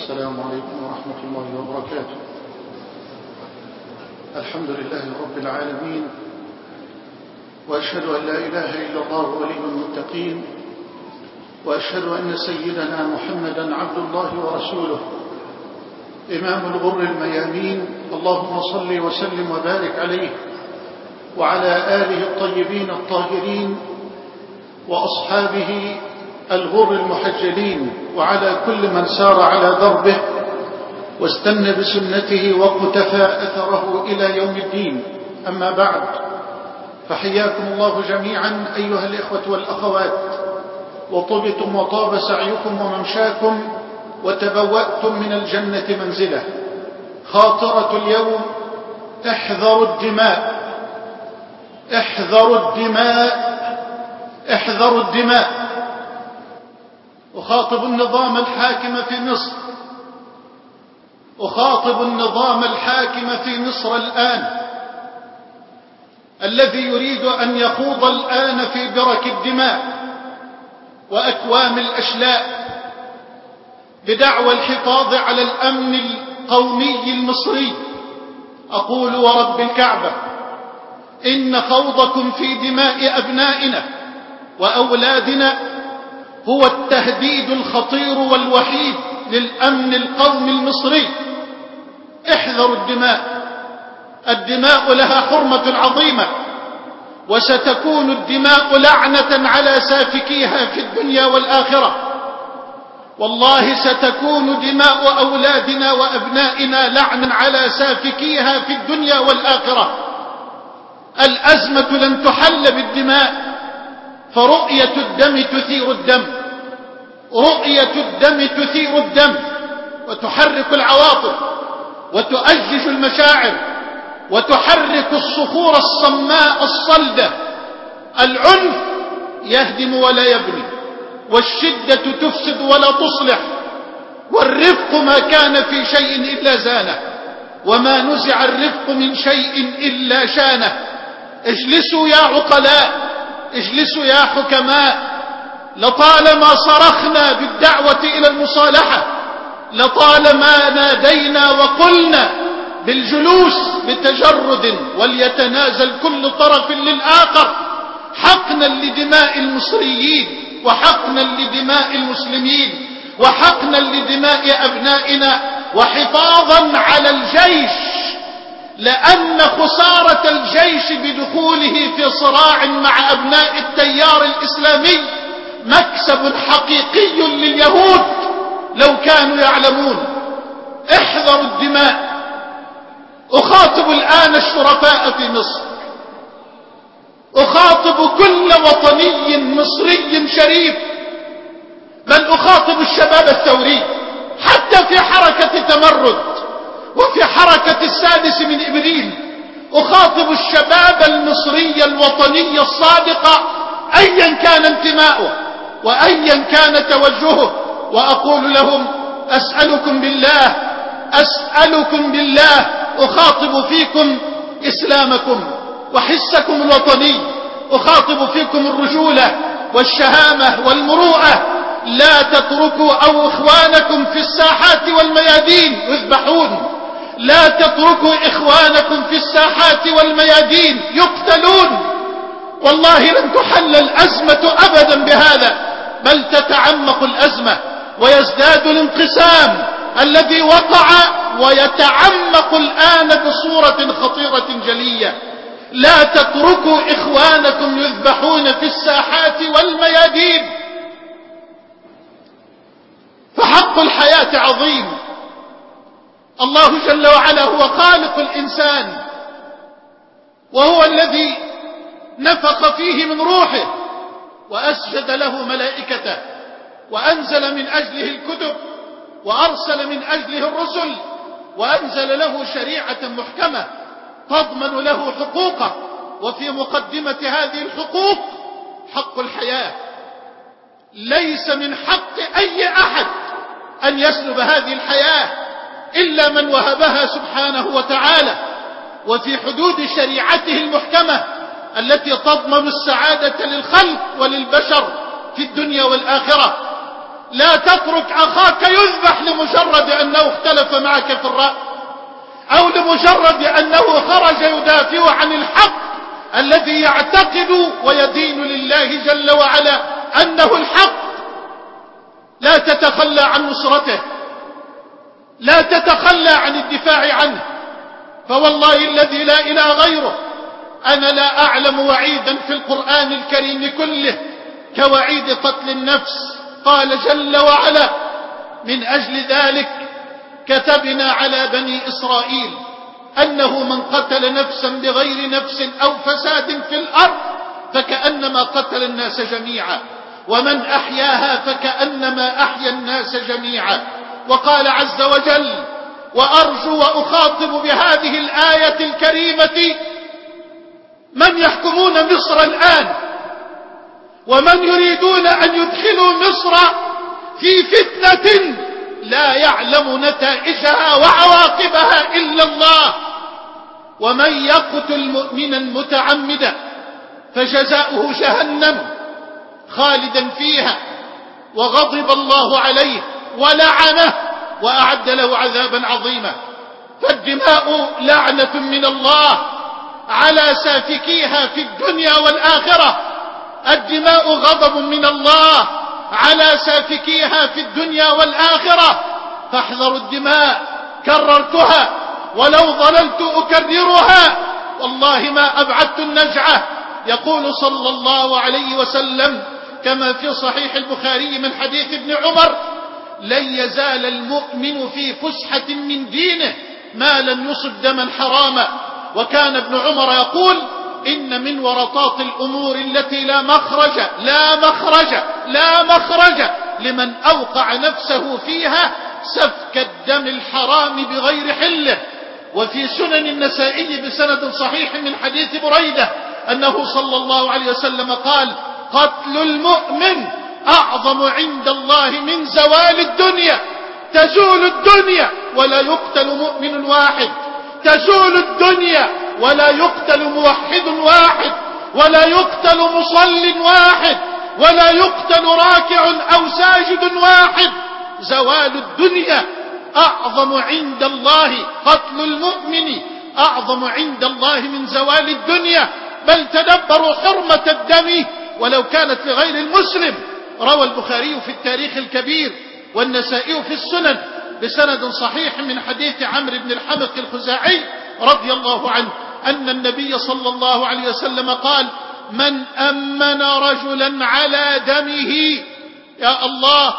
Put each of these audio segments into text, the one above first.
السلام عليكم ورحمة الله وبركاته. الحمد لله رب العالمين، وأشهد أن لا إله إلا الله ولي المتقين، وأشهد أن سيدنا محمدا عبد الله ورسوله إمام الغر الميامين. اللهم صل وسلم وبارك عليه وعلى آله الطيبين الطاهرين وأصحابه الغر المحجلين، وعلى كل من سار على دربه واستنى بسنته واقتفى أثره إلى يوم الدين. أما بعد، فحياكم الله جميعا أيها الإخوة والأخوات، وطبتم وطاب سعيكم وممشاكم وتبوأتم من الجنة منزلة. خاطرة اليوم: احذروا الدماء، احذروا الدماء، احذروا الدماء. أخاطب النظام الحاكم في مصر، أخاطب النظام الحاكم في مصر الآن، الذي يريد أن يخوض الآن في برك الدماء وأكوام الأشلاء بدعوى الحفاظ على الأمن القومي المصري. أقول ورب الكعبة: إن خوضكم في دماء أبنائنا وأولادنا هو التهديد الخطير والوحيد للأمن القومي المصري. احذروا الدماء، الدماء لها حرمة عظيمة، وستكون الدماء لعنة على سافكيها في الدنيا والآخرة. والله ستكون دماء أولادنا وأبنائنا لعنا على سافكيها في الدنيا والآخرة. الأزمة لن تحل بالدماء، فرؤية الدم تثير الدم، رؤية الدم تثير الدم وتحرك العواطف وتؤجج المشاعر وتحرك الصخور الصماء الصلدة. العنف يهدم ولا يبني، والشدة تفسد ولا تصلح، والرفق ما كان في شيء إلا زانه، وما نزع الرفق من شيء إلا شانه. اجلسوا يا عقلاء، اجلسوا يا حكماء. لطالما صرخنا بالدعوة إلى المصالحة، لطالما نادينا وقلنا بالجلوس بتجرد وليتنازل كل طرف للآخر، حقنا لدماء المصريين، وحقنا لدماء المسلمين، وحقنا لدماء أبنائنا، وحفاظا على الجيش، لأن خسارة الجيش بدخوله في صراع مع أبناء التيار الإسلامي مكسب حقيقي لليهود لو كانوا يعلمون. احذروا الدماء. أخاطب الآن الشرفاء في مصر، أخاطب كل وطني مصري شريف، بل أخاطب الشباب الثوري حتى في حركة تمرد وفي حركة 6 من إبريل. أخاطب الشباب المصري الوطني الصادق أيا كان انتماؤه وأيا كان توجهه، وأقول لهم: أسألكم بالله، أسألكم بالله، أخاطب فيكم إسلامكم وحسكم الوطني، أخاطب فيكم الرجولة والشهامة والمروءة. لا تتركوا أو إخوانكم في الساحات والميادين يذبحون، لا تتركوا إخوانكم في الساحات والميادين يقتلون. والله لن تحل الأزمة أبدا بهذا، بل تتعمق الأزمة ويزداد الانقسام الذي وقع ويتعمق الآن بصورة خطيرة جلية. لا تتركوا إخوانكم يذبحون في الساحات والميادين، فحق الحياة عظيم. الله جل وعلا هو خالق الإنسان، وهو الذي نفخ فيه من روحه وأسجد له ملائكته، وأنزل من أجله الكتب، وأرسل من أجله الرسل، وأنزل له شريعة محكمة تضمن له حقوقه. وفي مقدمة هذه الحقوق حق الحياة. ليس من حق أي أحد أن يسلب هذه الحياة إلا من وهبها سبحانه وتعالى، وفي حدود شريعته المحكمة التي تضمن السعادة للخلق وللبشر في الدنيا والآخرة. لا تترك أخاك يذبح لمجرد أنه اختلف معك في الرأي، أو لمجرد أنه خرج يدافع عن الحق الذي يعتقد ويدين لله جل وعلا أنه الحق، لا تتخلى عن نصرته، لا تتخلى عن الدفاع عنه. فوالله الذي لا إله غيره أنا لا أعلم وعيدا في القرآن الكريم كله كوعيد قتل النفس. قال جل وعلا: من أجل ذلك كتبنا على بني إسرائيل أنه من قتل نفسا بغير نفس أو فساد في الأرض فكأنما قتل الناس جميعا، ومن أحياها فكأنما أحيا الناس جميعا. وقال عز وجل: وأرجو وأخاطب بهذه الآية الكريمة من يحكمون مصر الآن ومن يريدون أن يدخلوا مصر في فتنة لا يعلم نتائجها وعواقبها إلا الله. ومن يقتل مؤمنا متعمدا فجزاؤه جهنم خالدا فيها وغضب الله عليه ولعنه وأعد له عذابا عظيما. فالدماء لعنة من الله على سافكيها في الدنيا والآخرة، الدماء غضب من الله على سافكيها في الدنيا والآخرة. فاحذروا الدماء، كررتها ولو ظللت أكررها والله ما أبعدت النجعة. يقول صلى الله عليه وسلم كما في صحيح البخاري من حديث ابن عمر: لن يزال المؤمن في فسحة من دينه ما لم يصب دما حراما. وكان ابن عمر يقول: إن من ورطات الأمور التي لا مخرج لمن أوقع نفسه فيها سفك الدم الحرام بغير حله. وفي سنن النسائي بسند صحيح من حديث بريدة أنه صلى الله عليه وسلم قال: قتل المؤمن أعظم عند الله من زوال الدنيا. تزول الدنيا ولا يقتل مؤمن واحد، تزول الدنيا ولا يقتل موحد واحد، ولا يقتل مصل واحد، ولا يقتل راكع أو ساجد واحد. زوال الدنيا أعظم عند الله، قتل المؤمن أعظم عند الله من زوال الدنيا. بل تدبروا حرمة الدم ولو كانت لغير المسلم. روى البخاري في التاريخ الكبير والنسائي في السنن بسند صحيح من حديث عمرو بن الحمق الخزاعي رضي الله عنه أن النبي صلى الله عليه وسلم قال: من أمن رجلا على دمه، يا الله،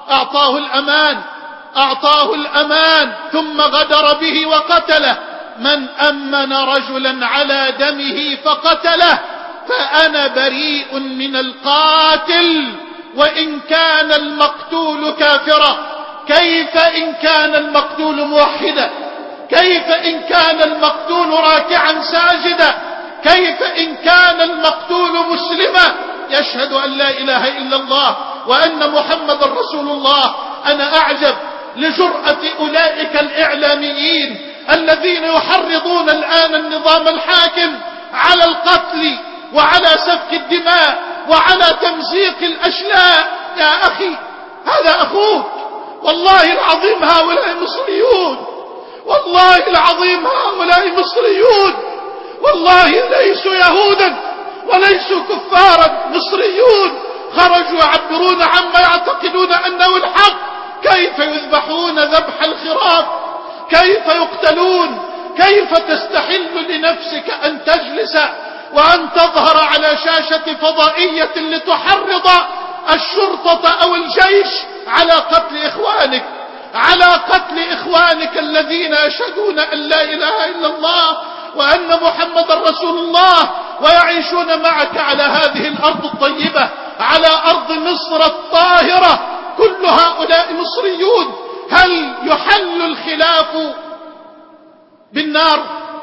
أعطاه الأمان ثم غدر به وقتله. من أمن رجلا على دمه فقتله فأنا بريء من القاتل وإن كان المقتول كافرا. كيف إن كان المقتول موحدا؟ كيف إن كان المقتول راكعا ساجدا؟ كيف إن كان المقتول مسلما يشهد أن لا إله إلا الله وأن محمد رسول الله؟ أنا أعجب لجرأة أولئك الإعلاميين الذين يحرضون الآن النظام الحاكم على القتل وعلى سفك الدماء وعلى تمزيق الأشلاء. يا أخي، هذا أخوك. والله العظيم هؤلاء مصريون، والله العظيم هؤلاء مصريون، والله ليسوا يهودا وليسوا كفارا، مصريون خرجوا يعبرون عما يعتقدون أنه الحق. كيف يذبحون ذبح الخراف؟ كيف يقتلون؟ كيف تستحل لنفسك أن تجلس وأن تظهر على شاشة فضائية لتحرض الشرطة أو الجيش على قتل إخوانك، على قتل إخوانك الذين يشهدون أن لا إله إلا الله وأن محمد رسول الله ويعيشون معك على هذه الأرض الطيبة، على أرض مصر الطاهرة؟ كل هؤلاء مصريون. هل يحل الخلاف بالنار؟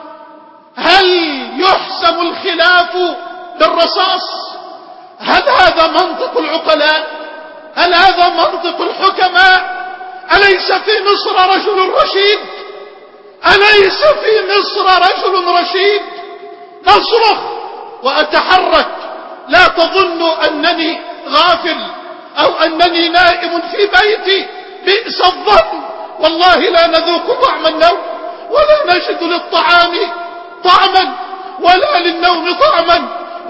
هل يحسم الخلاف بالرصاص؟ هل هذا منطق العقلاء؟ هل هذا منطق الحكماء؟ أليس في مصر رجل رشيد؟ أليس في مصر رجل رشيد؟ نصرخ وأتحرك. لا تظنوا أنني غافل أو أنني نائم في بيتي، بئس الظن والله لا نذوق طعم النوم، ولا نجد للطعام طعما ولا للنوم طعما،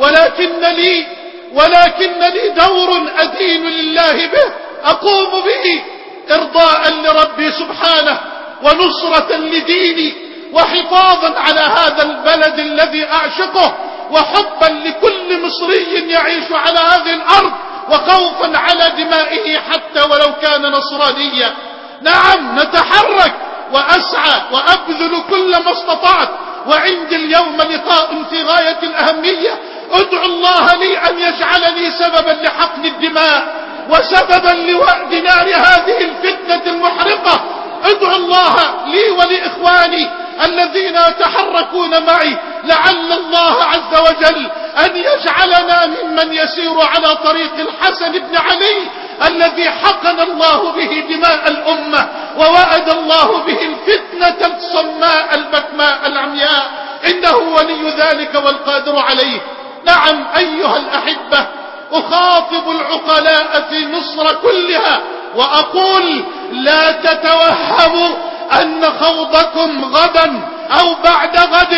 ولكن لي دور أدين لله به أقوم به إرضاء لربي سبحانه ونصرة لديني وحفاظا على هذا البلد الذي أعشقه وحبا لكل مصري يعيش على هذه الأرض وخوفا على دمائه حتى ولو كان نصرانيا. نعم نتحرك وأسعى وأبذل كل ما استطعت، وعندي اليوم لقاء في غاية الأهمية أدعو الله لي أن يجعلني سببا لحقن الدماء وسببا لوأد نار هذه الفتنة المحرقة. ادعو الله لي ولإخواني الذين يتحركون معي لعل الله عز وجل أن يجعلنا ممن يسير على طريق الحسن بن علي الذي حقن الله به دماء الأمة ووأد الله به الفتنة الصماء البكماء العمياء، إنه ولي ذلك والقادر عليه. نعم أيها الأحبة، أخاطب العقلاء في مصر كلها وأقول لا تتوهموا أن خوضكم غدا أو بعد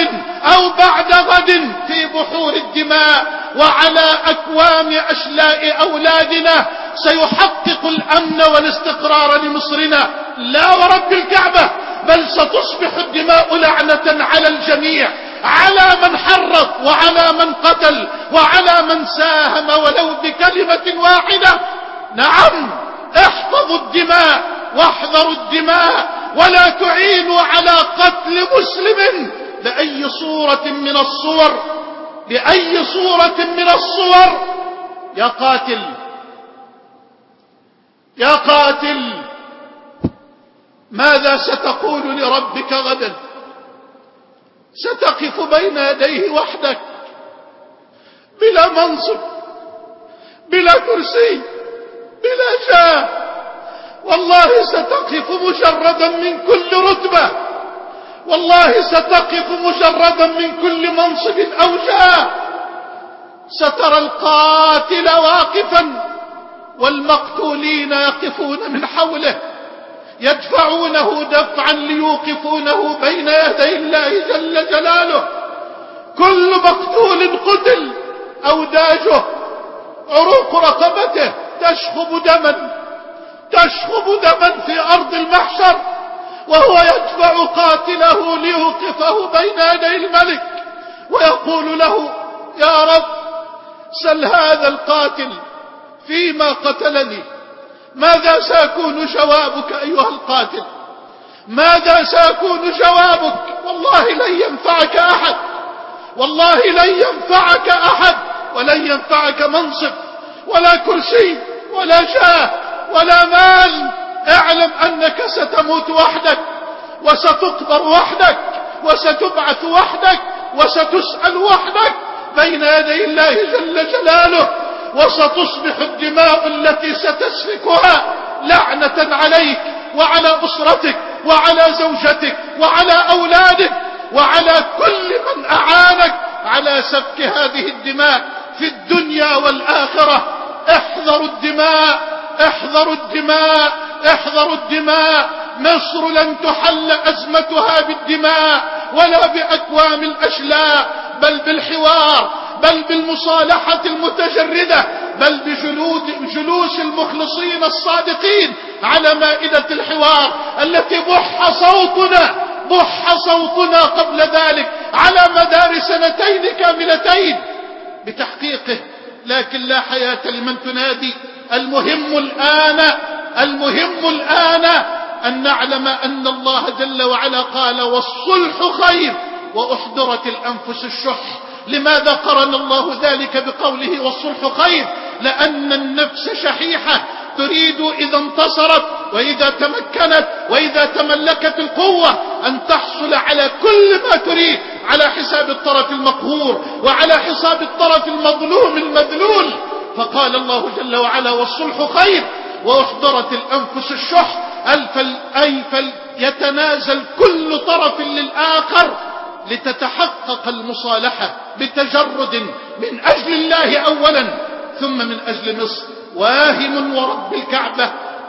غد في بحور الدماء وعلى أكوام أشلاء أولادنا سيحقق الأمن والاستقرار لمصرنا، لا ورب الكعبة، بل ستصبح الدماء لعنة على الجميع، على من حرض وعلى من قتل وعلى من ساهم ولو بكلمة واحدة. نعم احفظوا الدماء واحذروا الدماء ولا تعينوا على قتل مسلم بأي صورة من الصور. يا قاتل ماذا ستقول لربك غدا؟ ستقف بين يديه وحدك بلا منصب بلا كرسي بلا جاه، والله ستقف مجردا من كل رتبة، والله ستقف مجردا من كل منصب أو جاه. سترى القاتل واقفا والمقتولين يقفون من حوله يدفعونه دفعا ليوقفونه بين يدي الله جل جلاله. كل مقتول قتل أوداجه عروق رقبته تشخب دما في أرض المحشر، وهو يدفع قاتله ليوقفه بين يدي الملك ويقول له يا رب سل هذا القاتل فيما قتلني، ماذا سيكون جوابك أيها القاتل؟ ماذا سيكون جوابك؟ والله لن ينفعك أحد، والله لن ينفعك أحد، ولن ينفعك منصب ولا كرسي ولا جاه ولا مال. اعلم أنك ستموت وحدك وستقبر وحدك وستبعث وحدك وستسأل وحدك بين يدي الله جل جلاله، وستصبح الدماء التي ستسفكها لعنة عليك وعلى أسرتك وعلى زوجتك وعلى أولادك وعلى كل من أعانك على سفك هذه الدماء في الدنيا والآخرة. احذروا الدماء، احذروا الدماء، احذروا الدماء. مصر لن تحل أزمتها بالدماء ولا بأكوام الأشلاء، بل بالحوار، بل بالمصالحة المتجردة، بل بجلوس المخلصين الصادقين على مائدة الحوار التي بح صوتنا قبل ذلك على مدار 2 كاملتين بتحقيقه، لكن لا حياة لمن تنادي. المهم الآن أن نعلم أن الله جل وعلا قال والصلح خير وأحضرت الأنفس الشح. لماذا قرن الله ذلك بقوله والصلح خير؟ لأن النفس شحيحة تريد إذا انتصرت وإذا تمكنت وإذا تملكت القوة أن تحصل على كل ما تريد على حساب الطرف المقهور وعلى حساب الطرف المظلوم المذلول. فقال الله جل وعلا والصلح خير وأحضرت الأنفس الشح، أي فليتنازل كل طرف للآخر لتتحقق المصالحة بتجرد من أجل الله أولا ثم من أجل مصر. واهم ورب الكعبة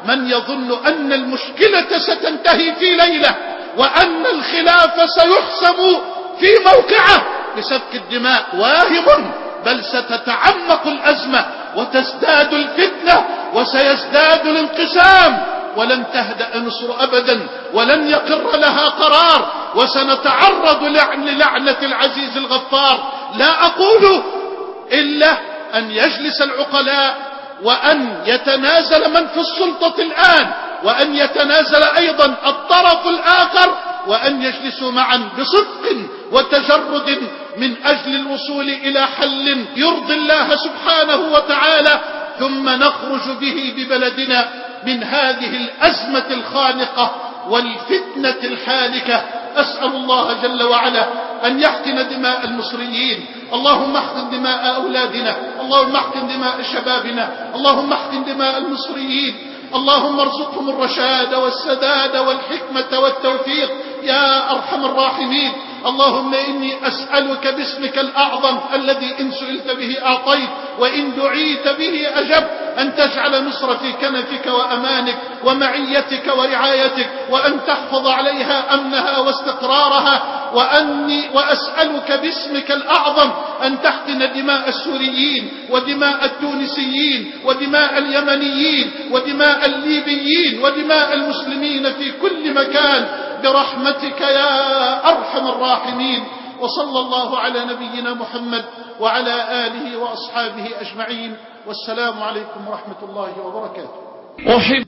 من يظن أن المشكلة ستنتهي في ليلة وأن الخلاف سيحسم في موقعه بسفك الدماء واهم، بل ستتعمق الأزمة وتزداد الفتنة وسيزداد الانقسام، ولن تهدأ مصر أبدا ولن يقر لها قرار، وسنتعرض للعنة العزيز الغفار. لا أقول إلا أن يجلس العقلاء وأن يتنازل من في السلطة الآن، وأن يتنازل أيضا الطرف الآخر، وأن يجلسوا معا بصدق وتجرد من أجل الوصول إلى حل يرضي الله سبحانه وتعالى، ثم نخرج به ببلدنا من هذه الأزمة الخانقة والفتنة الحالكة. أسأل الله جل وعلا أن يحقن دماء المصريين، اللهم احقن دماء أولادنا، اللهم احقن دماء شبابنا، اللهم احقن دماء المصريين، اللهم ارزقهم الرشاد والسداد والحكمة والتوفيق يا أرحم الراحمين. اللهم إني أسألك باسمك الأعظم الذي إن سئلت به أعطيت وإن دعيت به أجبت، أن تجعل مصر في كنفك وأمانك ومعيتك ورعايتك، وأن تحفظ عليها أمنها واستقرارها، وأسألك باسمك الأعظم أن تحقن دماء السوريين ودماء التونسيين ودماء اليمنيين ودماء الليبيين ودماء المسلمين في كل مكان برحمتك يا أرحم الراحمين. وصلى الله على نبينا محمد وعلى آله وأصحابه أجمعين، والسلام عليكم ورحمة الله وبركاته.